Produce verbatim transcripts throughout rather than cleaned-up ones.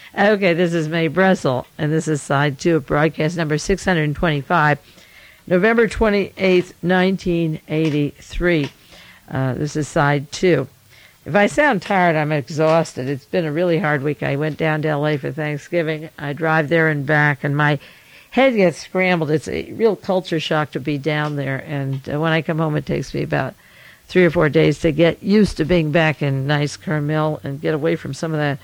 Okay, this is Mae Bressel, and this is side two of broadcast number six hundred twenty-five, November twenty-eighth, nineteen eighty-three. Uh, this is side two. If I sound tired, I'm exhausted. It's been a really hard week. I went down to L A for Thanksgiving. I drive there and back, and my head gets scrambled. It's a real culture shock to be down there, and uh, when I come home, it takes me about three or four days to get used to being back in nice Carmel and get away from some of that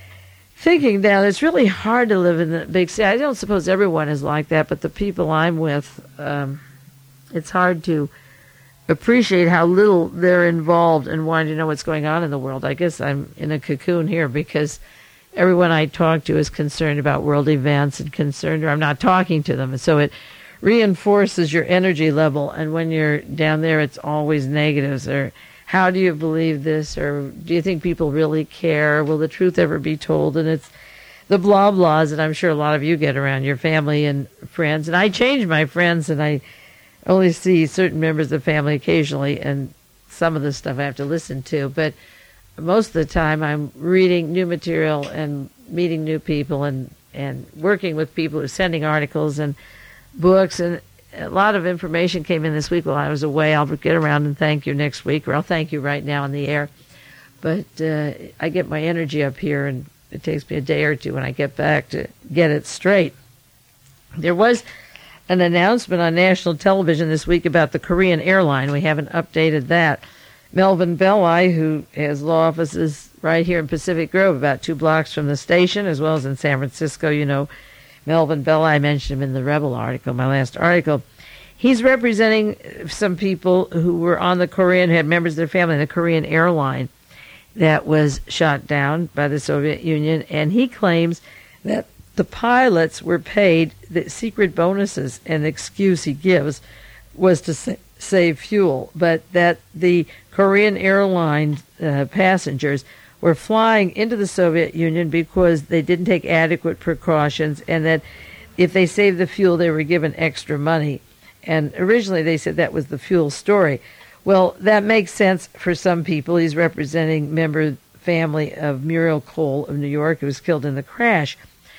thinking down. It's really hard to live in the big city. I don't suppose everyone is like that, but the people I'm with, um, it's hard to appreciate how little they're involved in wanting to know what's going on in the world. I guess I'm in a cocoon here because everyone I talk to is concerned about world events and concerned, or I'm not talking to them. And so it reinforces your energy level. And when you're down there, it's always negatives. Or how do you believe this? Or do you think people really care? Will the truth ever be told? And it's the blah blahs that I'm sure a lot of you get around your family and friends. And I change my friends, and I only see certain members of the family occasionally, and some of the stuff I have to listen to. But most of the time I'm reading new material and meeting new people and, and working with people who are sending articles and books. And a lot of information came in this week while I was away. I'll get around and thank you next week, or I'll thank you right now on the air. But uh, I get my energy up here, and it takes me a day or two when I get back to get it straight. There was an announcement on national television this week about the Korean airline. We haven't updated that. Melvin Belli, who has law offices right here in Pacific Grove, about two blocks from the station, as well as in San Francisco. You know, Melvin Belli, I mentioned him in the Rebel article, my last article. He's representing some people who were on the Korean, had members of their family in the Korean airline that was shot down by the Soviet Union, and he claims that the pilots were paid the secret bonuses, and the excuse he gives was to sa- save fuel, but that the Korean airline uh, passengers were flying into the Soviet Union because they didn't take adequate precautions, and that if they saved the fuel, they were given extra money. And originally they said that was the fuel story. Well, that makes sense for some people. He's representing member family of Muriel Cole of New York, who was killed in the crash.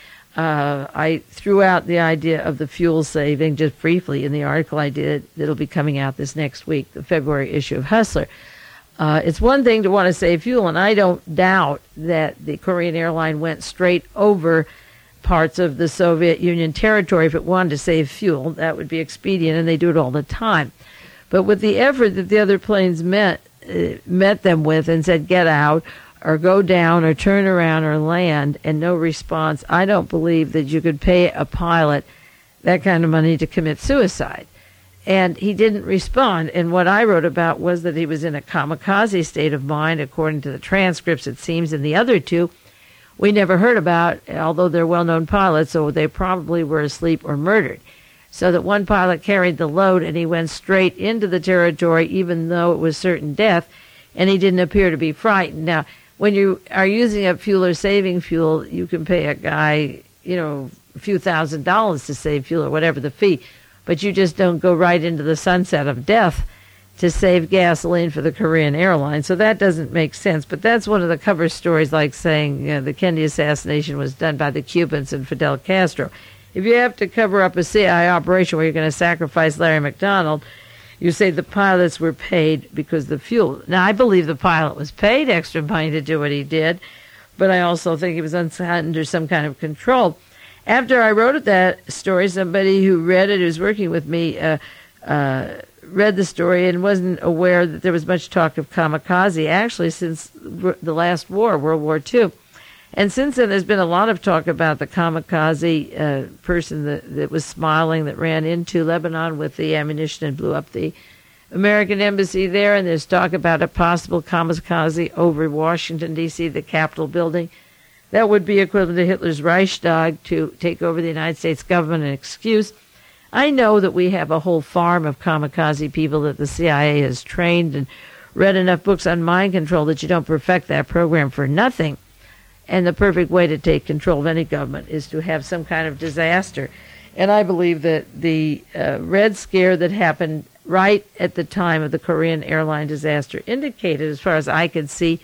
Uh, I threw out the idea of the fuel saving just briefly in the article I did that'll be coming out this next week, the February issue of Hustler. Uh, it's one thing to want to save fuel, and I don't doubt that the Korean airline went straight over parts of the Soviet Union territory if it wanted to save fuel. That would be expedient, and they do it all the time. But with the effort that the other planes met, uh, met them with and said, get out, or go down, or turn around, or land, and no response, I don't believe that you could pay a pilot that kind of money to commit suicide. And he didn't respond. And what I wrote about was that he was in a kamikaze state of mind, according to the transcripts, it seems, in the other two we never heard about, although they're well-known pilots, so they probably were asleep or murdered. So that one pilot carried the load, and he went straight into the territory, even though it was certain death, and he didn't appear to be frightened. Now, when you are using up fuel or saving fuel, you can pay a guy, you know, a few thousand dollars to save fuel or whatever the fee, but you just don't go right into the sunset of death to save gasoline for the Korean airline. So that doesn't make sense. But that's one of the cover stories, like saying you know, the Kennedy assassination was done by the Cubans and Fidel Castro. If you have to cover up a C I A operation where you're going to sacrifice Larry McDonald, you say the pilots were paid because the fuel. Now, I believe the pilot was paid extra money to do what he did, but I also think he was under some kind of control. After I wrote that story, somebody who read it, who's working with me, uh, uh, read the story and wasn't aware that there was much talk of kamikaze, actually, since the last war, World War Two. And since then, there's been a lot of talk about the kamikaze uh, person that, that was smiling, that ran into Lebanon with the ammunition and blew up the American embassy there. And there's talk about a possible kamikaze over Washington, D C, the Capitol building. That would be equivalent to Hitler's Reichstag to take over the United States government, an excuse. I know that we have a whole farm of kamikaze people that the C I A has trained and read enough books on mind control that you don't perfect that program for nothing. And the perfect way to take control of any government is to have some kind of disaster. And I believe that the uh, Red Scare that happened right at the time of the Korean airline disaster indicated, as far as I could see,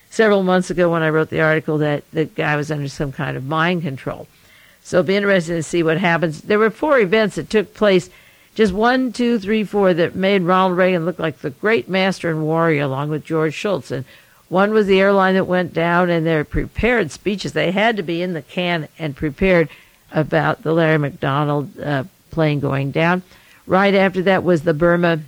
several months ago when I wrote the article that the guy was under some kind of mind control. So it'll be interesting to see what happens. There were four events that took place, just one, two, three, four, that made Ronald Reagan look like the great master and warrior along with George Shultz. And one was the airline that went down, and their prepared speeches. They had to be in the can and prepared about the Larry McDonald uh, plane going down. Right after that was the Burma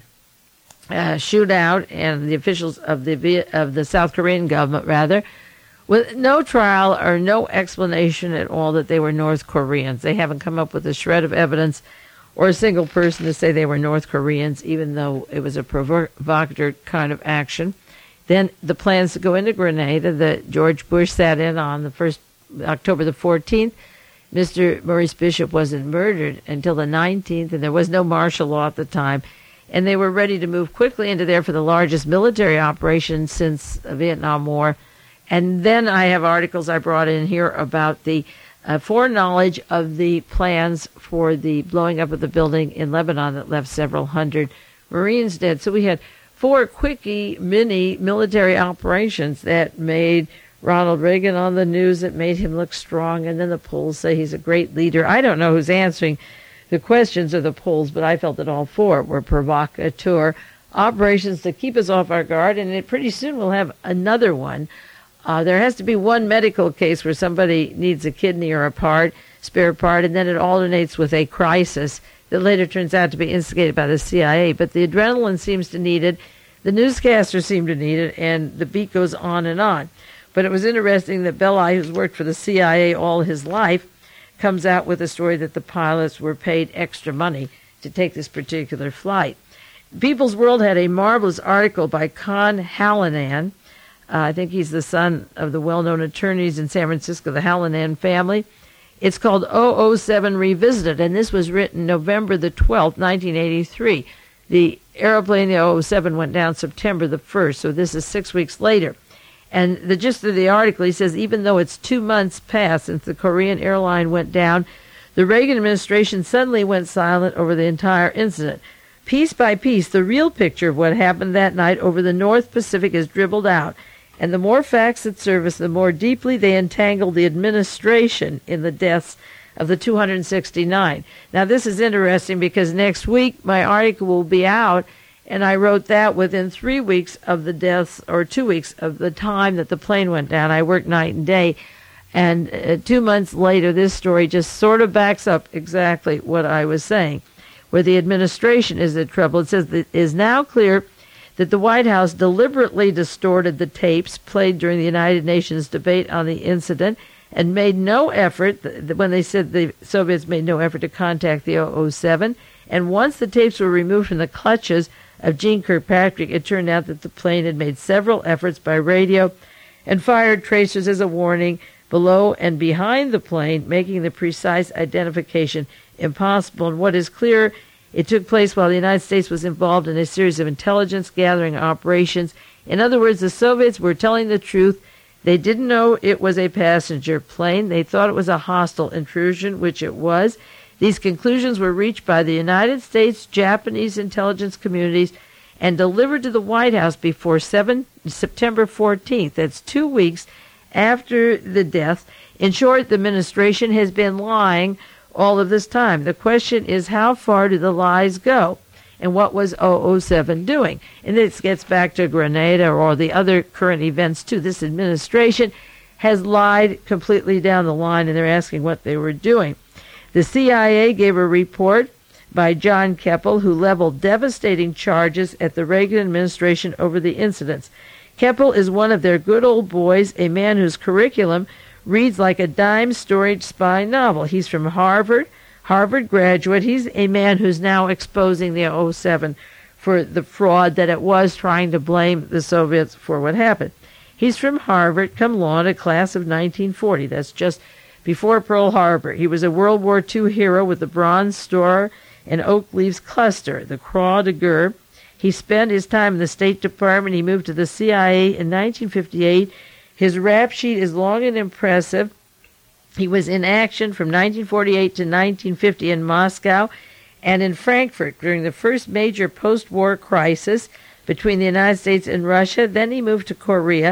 uh, shootout, and the officials of the of the South Korean government, rather, with no trial or no explanation at all that they were North Koreans. They haven't come up with a shred of evidence or a single person to say they were North Koreans, even though it was a provocateur kind of action. Then the plans to go into Grenada that George Bush sat in on the first October the fourteenth. Mister Maurice Bishop wasn't murdered until the nineteenth, and there was no martial law at the time. And they were ready to move quickly into there for the largest military operation since the Vietnam War. And then I have articles I brought in here about the uh, foreknowledge of the plans for the blowing up of the building in Lebanon that left several hundred Marines dead. So we had four quickie mini military operations that made Ronald Reagan on the news, that made him look strong, and then the polls say he's a great leader. I don't know who's answering the questions of the polls, but I felt that all four were provocateur operations to keep us off our guard, and it, pretty soon we'll have another one. Uh, there has to be one medical case where somebody needs a kidney or a part, spare part, and then it alternates with a crisis that later turns out to be instigated by the C I A. But the adrenaline seems to need it, the newscasters seem to need it, and the beat goes on and on. But it was interesting that Belli, who's worked for the C I A all his life, comes out with a story that the pilots were paid extra money to take this particular flight. People's World had a marvelous article by Con Hallinan. Uh, I think he's the son of the well-known attorneys in San Francisco, the Hallinan family. It's called oh oh seven Revisited, and this was written November the twelfth, nineteen eighty-three. The airplane, the oh oh seven, went down September the first, so this is six weeks later. And the gist of the article, he says, even though it's two months past since the Korean airline went down, the Reagan administration suddenly went silent over the entire incident. Piece by piece, the real picture of what happened that night over the North Pacific is dribbled out. And the more facts that surface, the more deeply they entangle the administration in the deaths of the two hundred sixty-nine. Now, this is interesting because next week my article will be out, and I wrote that within three weeks of the deaths, or two weeks of the time that the plane went down. I worked night and day. And uh, two months later, this story just sort of backs up exactly what I was saying, where the administration is in trouble. It says that it is now clear that the White House deliberately distorted the tapes played during the United Nations debate on the incident and made no effort, when they said the Soviets made no effort to contact the oh oh seven. And once the tapes were removed from the clutches of Gene Kirkpatrick, it turned out that the plane had made several efforts by radio and fired tracers as a warning below and behind the plane, making the precise identification impossible. And what is clear, it took place while the United States was involved in a series of intelligence-gathering operations. In other words, the Soviets were telling the truth. They didn't know it was a passenger plane. They thought it was a hostile intrusion, which it was. These conclusions were reached by the United States, Japanese intelligence communities, and delivered to the White House before September fourteenth. That's two weeks after the death. In short, the administration has been lying all of this time. The question is, how far do the lies go? And what was oh oh seven doing? And this gets back to Grenada or the other current events, too. This administration has lied completely down the line, and they're asking what they were doing. The C I A gave a report by John Keppel, who leveled devastating charges at the Reagan administration over the incidents. Keppel is one of their good old boys, a man whose curriculum reads like a dime-storage spy novel. He's from Harvard, Harvard graduate. He's a man who's now exposing the oh oh seven for the fraud that it was, trying to blame the Soviets for what happened. He's from Harvard, cum laude, a class of nineteen forty. That's just before Pearl Harbor. He was a World War Two hero with the Bronze Star and Oak Leaves Cluster, the Croix de Guerre. He spent his time in the State Department. He moved to the C I A in nineteen fifty-eight. His rap sheet is long and impressive. He was in action from nineteen forty-eight to nineteen fifty in Moscow and in Frankfurt during the first major post-war crisis between the United States and Russia. Then he moved to Korea.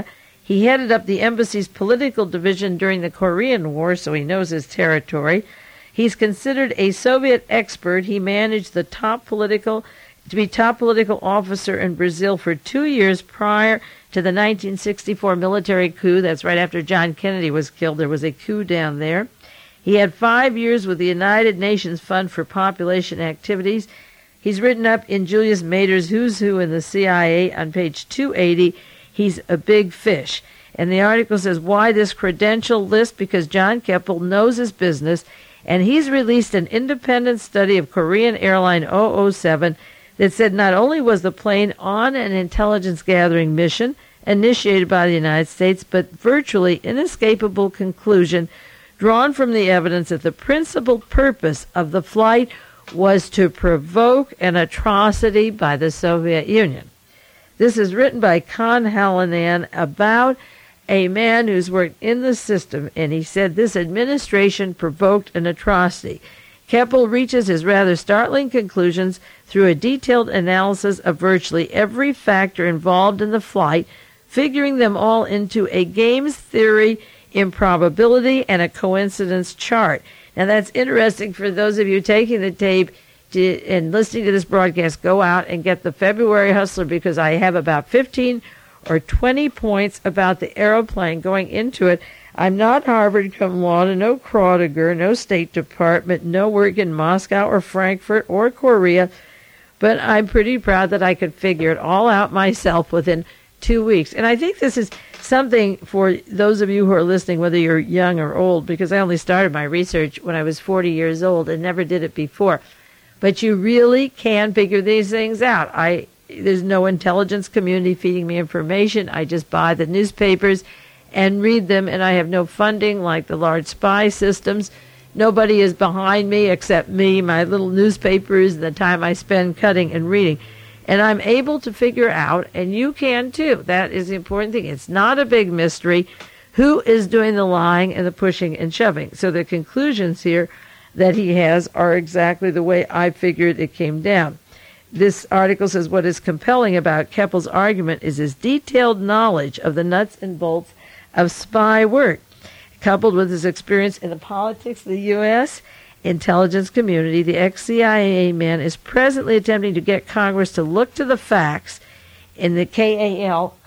He headed up the embassy's political division during the Korean War, so he knows his territory. He's considered a Soviet expert. He managed the top political to be top political officer in Brazil for two years prior to the nineteen sixty-four military coup. That's right after John Kennedy was killed. There was a coup down there. He had five years with the United Nations Fund for Population Activities. He's written up in Julius Mader's Who's Who in the C I A on page two eighty. He's a big fish. And the article says, why this credential list? Because John Keppel knows his business, and he's released an independent study of Korean Airline double oh seven that said not only was the plane on an intelligence-gathering mission initiated by the United States, but virtually inescapable conclusion drawn from the evidence that the principal purpose of the flight was to provoke an atrocity by the Soviet Union. This is written by Khan Hallinan about a man who's worked in the system, and he said this administration provoked an atrocity. Keppel reaches his rather startling conclusions through a detailed analysis of virtually every factor involved in the flight, figuring them all into a games theory improbability and a coincidence chart. Now that's interesting for those of you taking the tape to, and listening to this broadcast. Go out and get the February Hustler, because I have about fifteen or twenty points about the aeroplane going into it. I'm not Harvard cum laude, no Kraudiger, no State Department, no work in Moscow or Frankfurt or Korea, but I'm pretty proud that I could figure it all out myself within two weeks. And I think this is something for those of you who are listening, whether you're young or old, because I only started my research when I was forty years old and never did it before. But you really can figure these things out. I there's no intelligence community feeding me information. I just buy the newspapers and read them, and I have no funding like the large spy systems. Nobody is behind me except me, my little newspapers, and the time I spend cutting and reading. And I'm able to figure out, and you can too. That is the important thing. It's not a big mystery who is doing the lying and the pushing and shoving. So the conclusions here that he has are exactly the way I figured it came down. This article says what is compelling about Keppel's argument is his detailed knowledge of the nuts and bolts of spy work, coupled with his experience in the politics of the U S intelligence community. The ex-C I A man is presently attempting to get Congress to look to the facts in the K A L.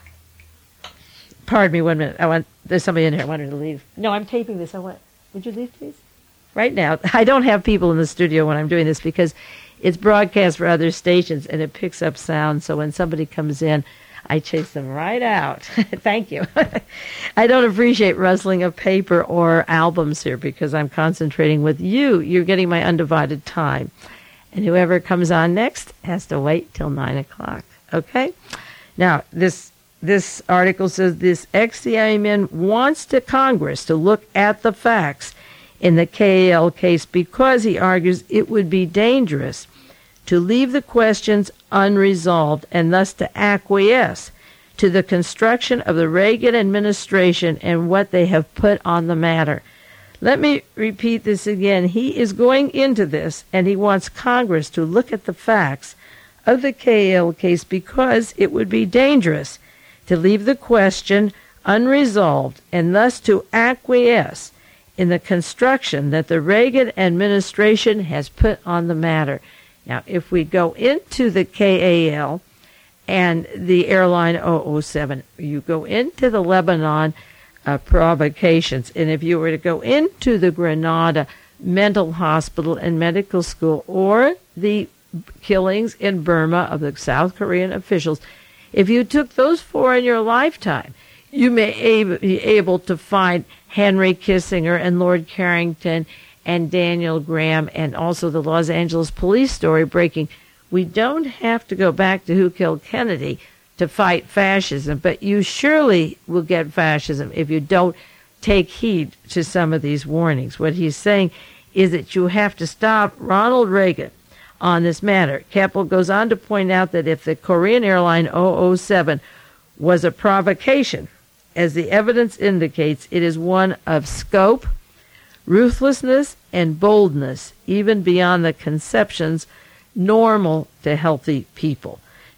Pardon me one minute. I want, there's somebody in here. I want her to leave. No, I'm taping this. I want, would you leave, please? Right now. I don't have people in the studio when I'm doing this because it's broadcast for other stations and it picks up sound. So when somebody comes in, I chase them right out. Thank you. I don't appreciate rustling of paper or albums here because I'm concentrating with you. You're getting my undivided time. And whoever comes on next has to wait till nine o'clock. Okay? Now, this this article says this ex-C I A man wants to Congress to look at the facts in the K A L case because, he argues, it would be dangerous to leave the questions unresolved and thus to acquiesce to the construction of the Reagan administration and what they have put on the matter. Let me repeat this again. He is going into this and he wants Congress to look at the facts of the K A L case because it would be dangerous to leave the question unresolved and thus to acquiesce in the construction that the Reagan administration has put on the matter. Now, if we go into the K A L and the airline double oh seven, you go into the Lebanon uh, provocations, and if you were to go into the Grenada mental hospital and medical school or the killings in Burma of the South Korean officials, if you took those four in your lifetime, you may be able to find Henry Kissinger and Lord Carrington and Daniel Graham, and also the Los Angeles police story breaking. We don't have to go back to who killed Kennedy to fight fascism, but you surely will get fascism if you don't take heed to some of these warnings. What he's saying is that you have to stop Ronald Reagan on this matter. Keppel goes on to point out that if the Korean Airline double oh seven was a provocation, as the evidence indicates, it is one of scope, ruthlessness, and boldness, even beyond the conceptions normal to healthy people.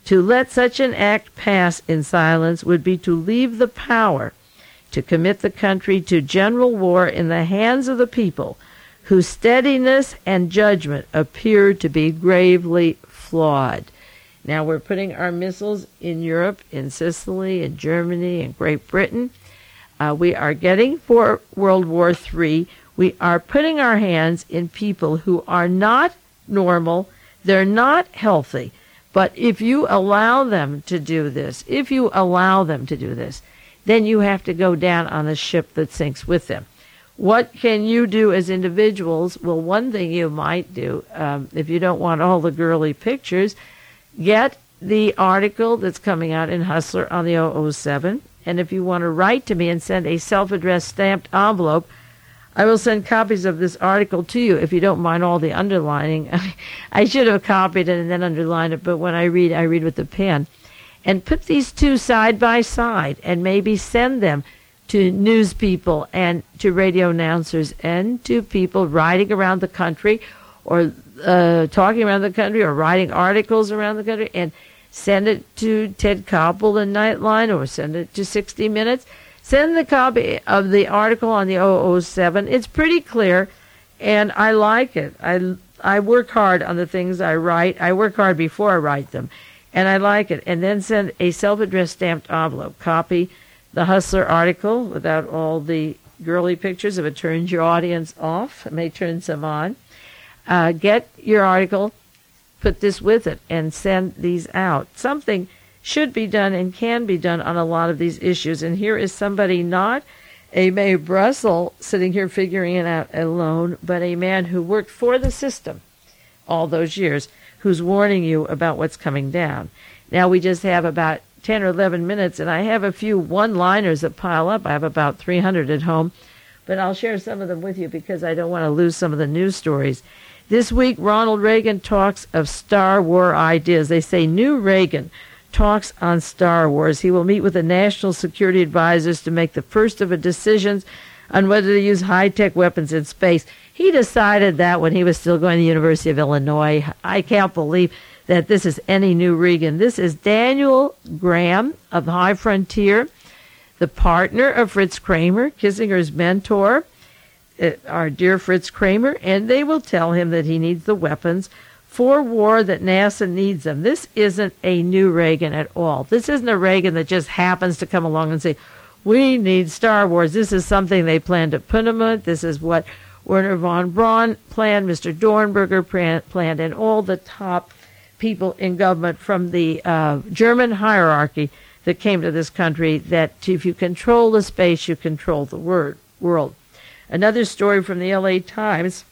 To let such an act pass in silence would be to leave the power to commit the country to general war in the hands of the people, whose steadiness and judgment appear to be gravely flawed. Now we're putting our missiles in Europe, in Sicily, in Germany, in Great Britain. Uh, we are getting for World War Three. We are putting our hands in people who are not normal. They're not healthy. But if you allow them to do this, if you allow them to do this, then you have to go down on a ship that sinks with them. What can you do as individuals? Well, one thing you might do, um, if you don't want all the girly pictures, get the article that's coming out in Hustler on the double oh seven. And if you want to write to me and send a self-addressed stamped envelope, I will send copies of this article to you if you don't mind all the underlining. I should have copied it and then underlined it, but when I read, I read with the pen. And put these two side by side and maybe send them to news people and to radio announcers and to people riding around the country or uh, talking around the country or writing articles around the country, and send it to Ted Koppel and Nightline, or send it to sixty minutes. Send the copy of the article on the double oh seven. It's pretty clear, and I like it. I, I work hard on the things I write. I work hard before I write them, and I like it. And then send a self-addressed stamped envelope. Copy the Hustler article without all the girly pictures. If it turns your audience off, it may turn some on. Uh, get your article, put this with it, and send these out. Something should be done and can be done on a lot of these issues. And here is somebody, not a Mae Brussell sitting here figuring it out alone, but a man who worked for the system all those years, who's warning you about what's coming down. Now we just have about ten or eleven minutes, and I have a few one-liners that pile up. I have about three hundred at home, but I'll share some of them with you because I don't want to lose some of the news stories. This week, Ronald Reagan talks of Star War ideas. They say new Reagan talks on Star Wars. He will meet with the national security advisors to make the first of the decisions on whether to use high-tech weapons in space. He decided that when he was still going to the University of Illinois. I can't believe that this is any new Reagan. This is Daniel Graham of the High Frontier, the partner of Fritz Kramer, Kissinger's mentor, uh, our dear Fritz Kramer, and they will tell him that he needs the weapons for war, that NASA needs them. This isn't a new Reagan at all. This isn't a Reagan that just happens to come along and say, we need Star Wars. This is something they plan to implement. This is what Werner von Braun planned, Mister Dornberger planned, and all the top people in government from the uh, German hierarchy that came to this country, that if you control the space, you control the word, world. Another story from the L A Times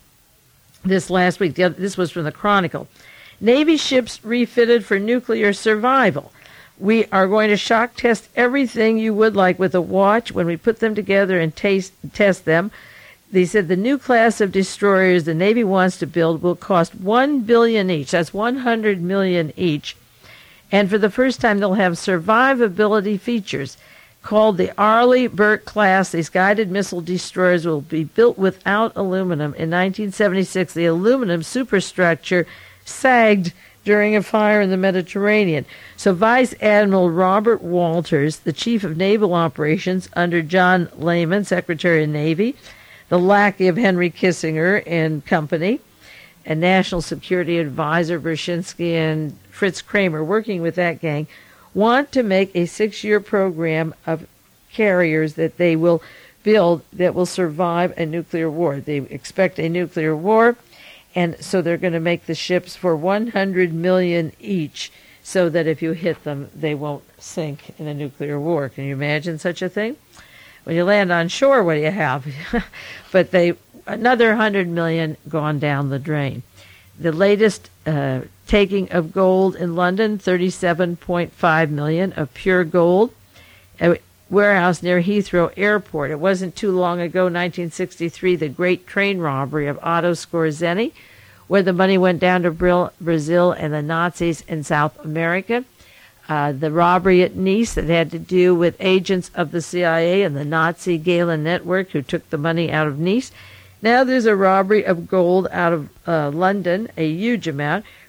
this last week, this was from the Chronicle. Navy ships refitted for nuclear survival. We are going to shock test everything you would like with a watch when we put them together and taste, test them. They said the new class of destroyers the Navy wants to build will cost one billion dollars each. That's one hundred million dollars each. And for the first time, they'll have survivability features. Called the Arleigh Burke class, these guided missile destroyers will be built without aluminum. In nineteen seventy-six, the aluminum superstructure sagged during a fire in the Mediterranean. So Vice Admiral Robert Walters, the Chief of Naval Operations under John Lehman, Secretary of Navy, the lackey of Henry Kissinger and company, and National Security Advisor Brzezinski and Fritz Kramer, working with that gang, want to make a six-year program of carriers that they will build that will survive a nuclear war. They expect a nuclear war, and so they're going to make the ships for one hundred million dollars each, so that if you hit them, they won't sink in a nuclear war. Can you imagine such a thing? When you land on shore, what do you have? But they another one hundred million dollars gone down the drain. The latest uh, taking of gold in London, thirty-seven point five million dollars of pure gold. A warehouse near Heathrow Airport. It wasn't too long ago, nineteen sixty-three, the great train robbery of Otto Skorzeny, where the money went down to Brazil and the Nazis in South America. Uh, the robbery at Nice that had to do with agents of the C I A and the Nazi Gehlen network who took the money out of Nice. Now there's a robbery of gold out of uh, London, a huge amount.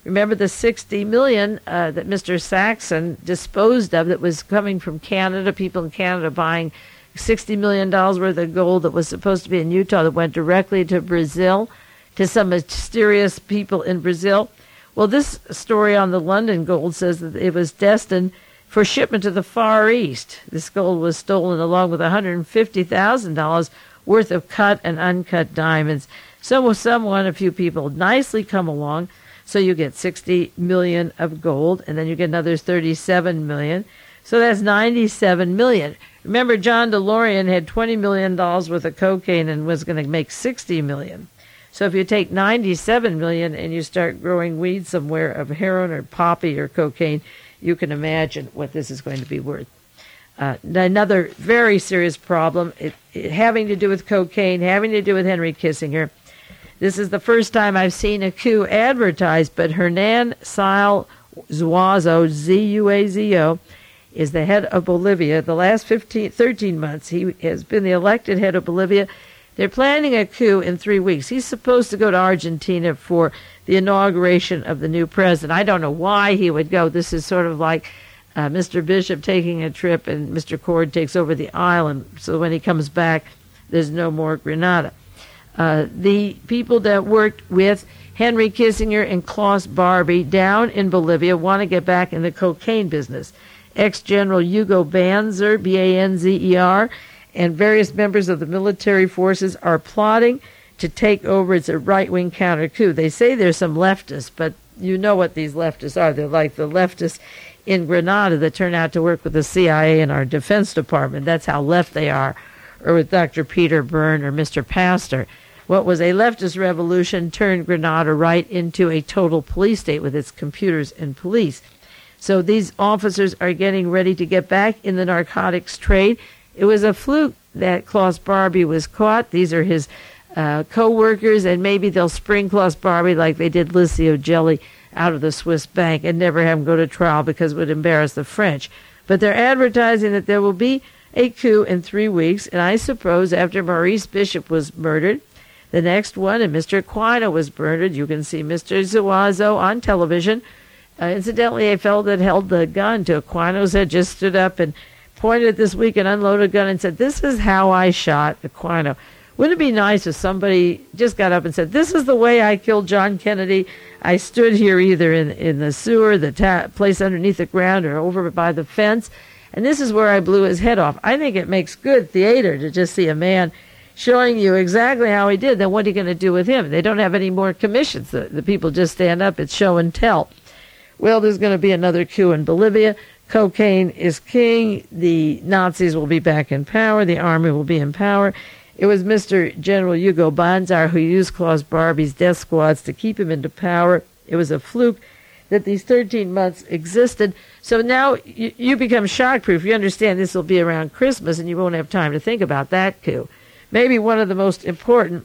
Remember the sixty million uh, that Mister Saxon disposed of that was coming from Canada, people in Canada buying sixty million dollars worth of gold that was supposed to be in Utah that went directly to Brazil, to some mysterious people in Brazil. Well, this story on the London gold says that it was destined for shipment to the Far East. This gold was stolen along with one hundred fifty thousand dollars worth of cut and uncut diamonds. So someone, a few people, nicely come along. So you get sixty million dollars of gold, and then you get another thirty-seven million dollars. So that's ninety-seven million dollars. Remember, John DeLorean had twenty million dollars worth of cocaine and was going to make sixty million dollars. So if you take ninety-seven million dollars and you start growing weed somewhere of heroin or poppy or cocaine, you can imagine what this is going to be worth. Uh, another very serious problem, it, it, having to do with cocaine, having to do with Henry Kissinger. This is the first time I've seen a coup advertised, but Hernan Sile Zuazo, Z U A Z O, is the head of Bolivia. The last fifteen, thirteen months, he has been the elected head of Bolivia. They're planning a coup in three weeks. He's supposed to go to Argentina for the inauguration of the new president. I don't know why he would go. This is sort of like uh, Mister Bishop taking a trip and Mister Cord takes over the island. So when he comes back, there's no more Grenada. Uh, the people that worked with Henry Kissinger and Klaus Barbie down in Bolivia want to get back in the cocaine business. Ex-General Hugo Banzer, B A N Z E R, and various members of the military forces are plotting to take over. It's a right-wing counter-coup. They say there's some leftists, but you know what these leftists are. They're like the leftists in Grenada that turn out to work with the C I A and our Defense Department. That's how left they are. Or with Doctor Peter Byrne or Mister Pastor. What was a leftist revolution turned Grenada right into a total police state with its computers and police. So these officers are getting ready to get back in the narcotics trade. It was a fluke that Klaus Barbie was caught. These are his uh, co-workers, and maybe they'll spring Klaus Barbie like they did Licio Gelli out of the Swiss bank and never have him go to trial because it would embarrass the French. But they're advertising that there will be a coup in three weeks, and I suppose after Maurice Bishop was murdered, the next one, and Mister Aquino was murdered. You can see Mister Zuazo on television. Uh, incidentally, a fellow that held the gun to Aquino's head just stood up and pointed at this week and unloaded a gun and said, "This is how I shot Aquino." Wouldn't it be nice if somebody just got up and said, "This is the way I killed John Kennedy. I stood here either in, in the sewer, the ta- place underneath the ground, or over by the fence, and this is where I blew his head off." I think it makes good theater to just see a man showing you exactly how he did. Then what are you going to do with him? They don't have any more commissions. The, the people just stand up. It's show and tell. Well, there's going to be another coup in Bolivia. Cocaine is king. The Nazis will be back in power. The army will be in power. It was Mister General Hugo Banzer who used Klaus Barbie's death squads to keep him into power. It was a fluke that these thirteen months existed. So now you, you become shock-proof. You understand this will be around Christmas, and you won't have time to think about that coup. Maybe one of the most important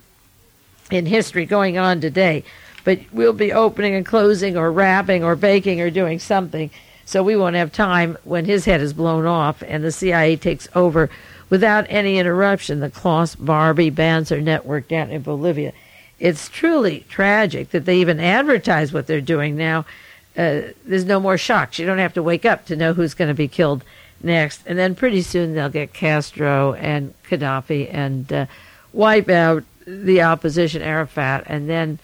in history going on today. But we'll be opening and closing or wrapping or baking or doing something, so we won't have time when his head is blown off and the C I A takes over without any interruption, the Klaus Barbie Banzer network down in Bolivia. It's truly tragic that they even advertise what they're doing now. Uh, there's no more shocks. You don't have to wake up to know who's going to be killed next. And then pretty soon they'll get Castro and Gaddafi and uh, wipe out the opposition, Arafat, and then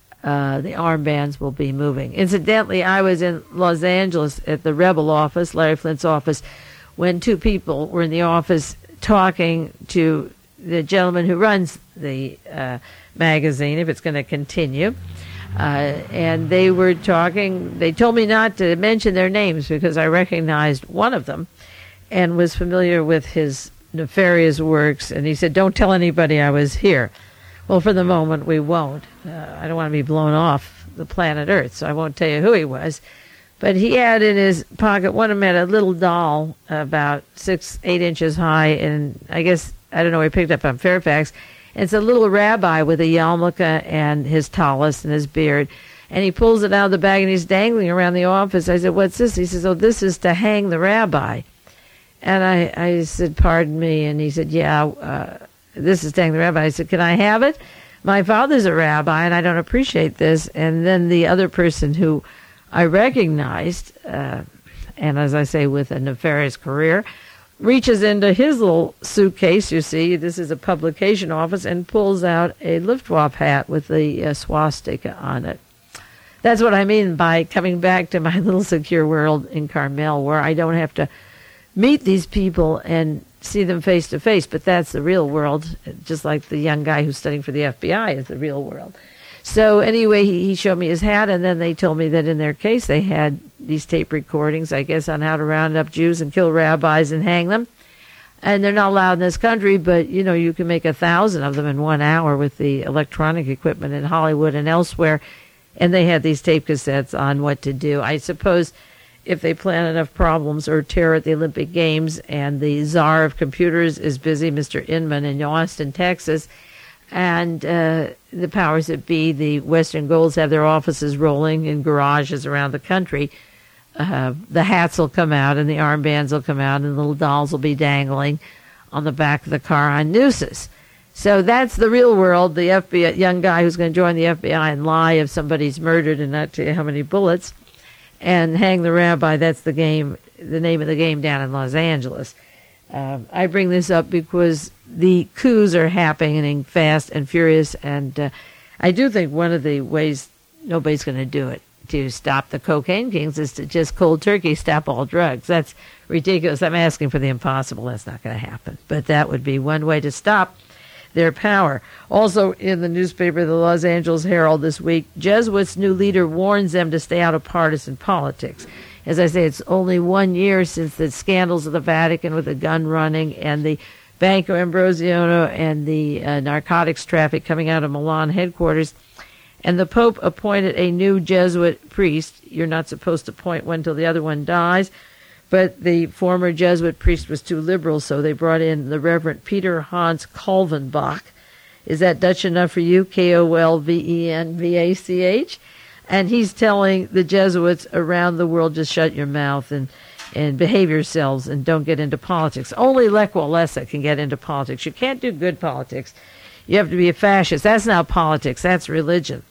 uh, the armbands will be moving. Incidentally, I was in Los Angeles at the Rebel office, Larry Flint's office, when two people were in the office talking to the gentleman who runs the uh, magazine, if it's going to continue. Uh, and they were talking, they told me not to mention their names because I recognized one of them and was familiar with his nefarious works. And he said, "Don't tell anybody I was here." Well, for the moment, we won't. Uh, I don't want to be blown off the planet Earth, so I won't tell you who he was. But he had in his pocket, one of them had a little doll about six, eight inches high, and I guess, I don't know, he picked up on Fairfax. And it's a little rabbi with a yarmulke and his tallis and his beard. And he pulls it out of the bag and he's dangling around the office. I said, "What's this?" He says, "Oh, this is to hang the rabbi." And I, I said, "Pardon me." And he said, "Yeah, uh, this is to hang the rabbi." I said, "Can I have it?" my father's a rabbi, and I don't appreciate this. And then the other person who I recognized, uh, and as I say, with a nefarious career, reaches into his little suitcase, you see, this is a publication office, and pulls out a Luftwaffe hat with the uh, swastika on it. That's what I mean by coming back to my little secure world in Carmel, where I don't have to meet these people and see them face to face, but that's the real world, just like the young guy who's studying for the F B I is the real world. So anyway, he, he showed me his hat, and then they told me that in their case they had these tape recordings, I guess, on how to round up Jews and kill rabbis and hang them. And they're not allowed in this country, but, you know, you can make a thousand of them in one hour with the electronic equipment in Hollywood and elsewhere. And they had these tape cassettes on what to do. I suppose if they plan enough problems or terror at the Olympic Games, and the czar of computers is busy, Mister Inman in Austin, Texas, and uh, the powers that be, the Western Golds, have their offices rolling in garages around the country, uh, the hats will come out and the armbands will come out and little dolls will be dangling on the back of the car on nooses. So that's the real world. The F B I young guy who's going to join the F B I and lie if somebody's murdered and not tell you how many bullets, and hang the rabbi. That's the game, the name of the game down in Los Angeles. Um, I bring this up because the coups are happening fast and furious, and uh, I do think one of the ways nobody's going to do it to stop the cocaine kings is to just cold turkey stop all drugs. That's ridiculous. I'm asking for the impossible. That's not going to happen. But that would be one way to stop their power. Also in the newspaper, the Los Angeles Herald this week, Jesuits' new leader warns them to stay out of partisan politics. As I say, it's only one year since the scandals of the Vatican with the gun running and the Banco Ambrosiano and the uh, narcotics traffic coming out of Milan headquarters. And the Pope appointed a new Jesuit priest. You're not supposed to appoint one till the other one dies. But the former Jesuit priest was too liberal, so they brought in the Reverend Peter Hans Kolvenbach. Is that Dutch enough for you? K O L V E N V A C H? And he's telling the Jesuits around the world, just shut your mouth and, and behave yourselves and don't get into politics. Only Lech Walesa can get into politics. You can't do good politics. You have to be a fascist. That's not politics. That's religion.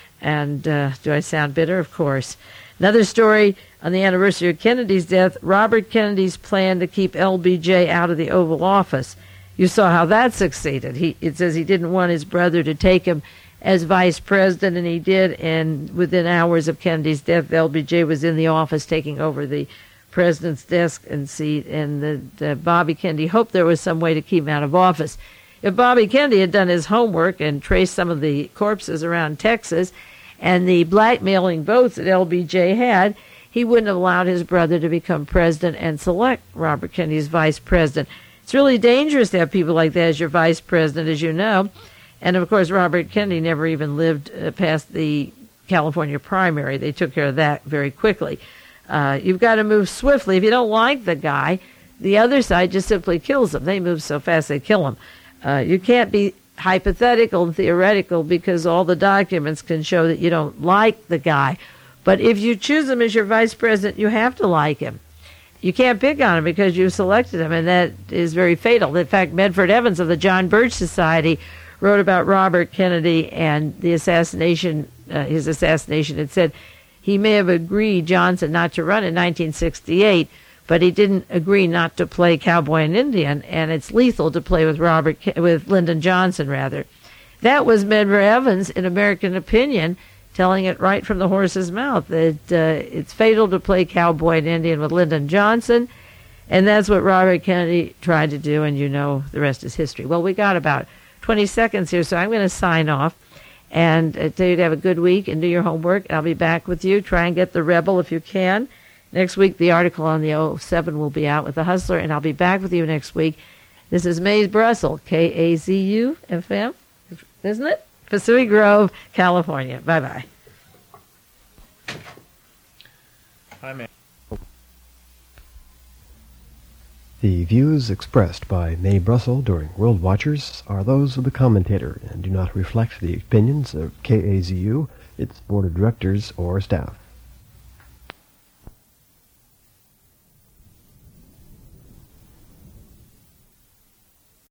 And uh, do I sound bitter? Of course. Another story on the anniversary of Kennedy's death, Robert Kennedy's plan to keep L B J out of the Oval Office. You saw how that succeeded. He, it says he didn't want his brother to take him as vice president, and he did. And within hours of Kennedy's death, L B J was in the office taking over the president's desk and seat. And the, the Bobby Kennedy hoped there was some way to keep him out of office. If Bobby Kennedy had done his homework and traced some of the corpses around Texas and the blackmailing votes that L B J had, he wouldn't have allowed his brother to become president and select Robert Kennedy as vice president. It's really dangerous to have people like that as your vice president, as you know. And, of course, Robert Kennedy never even lived uh, past the California primary. They took care of that very quickly. Uh, you've got to move swiftly. If you don't like the guy, the other side just simply kills him. They move so fast they kill him. Uh, you can't be hypothetical and theoretical because all the documents can show that you don't like the guy. But if you choose him as your vice president, you have to like him. You can't pick on him because you selected him, and that is very fatal. In fact, Medford Evans of the John Birch Society wrote about Robert Kennedy and the assassination, uh, his assassination. It said he may have agreed, Johnson, not to run in nineteen sixty-eight, but he didn't agree not to play cowboy and Indian, and it's lethal to play with Robert with Lyndon Johnson, rather. That was Medford Evans, in American Opinion, telling it right from the horse's mouth, that uh, it's fatal to play cowboy and Indian with Lyndon Johnson, and that's what Robert Kennedy tried to do, and you know the rest is history. Well, we got about twenty seconds here, so I'm going to sign off and uh, tell you to have a good week and do your homework. I'll be back with you. Try and get The Rebel if you can. Next week, the article on the oh seven will be out with The Hustler, and I'll be back with you next week. This is Mays Brussels, K A Z U F M, isn't it? Pacific Grove, California. Bye-bye. Hi, man. The views expressed by May Brussel during World Watchers are those of the commentator and do not reflect the opinions of K A Z U, its board of directors, or staff.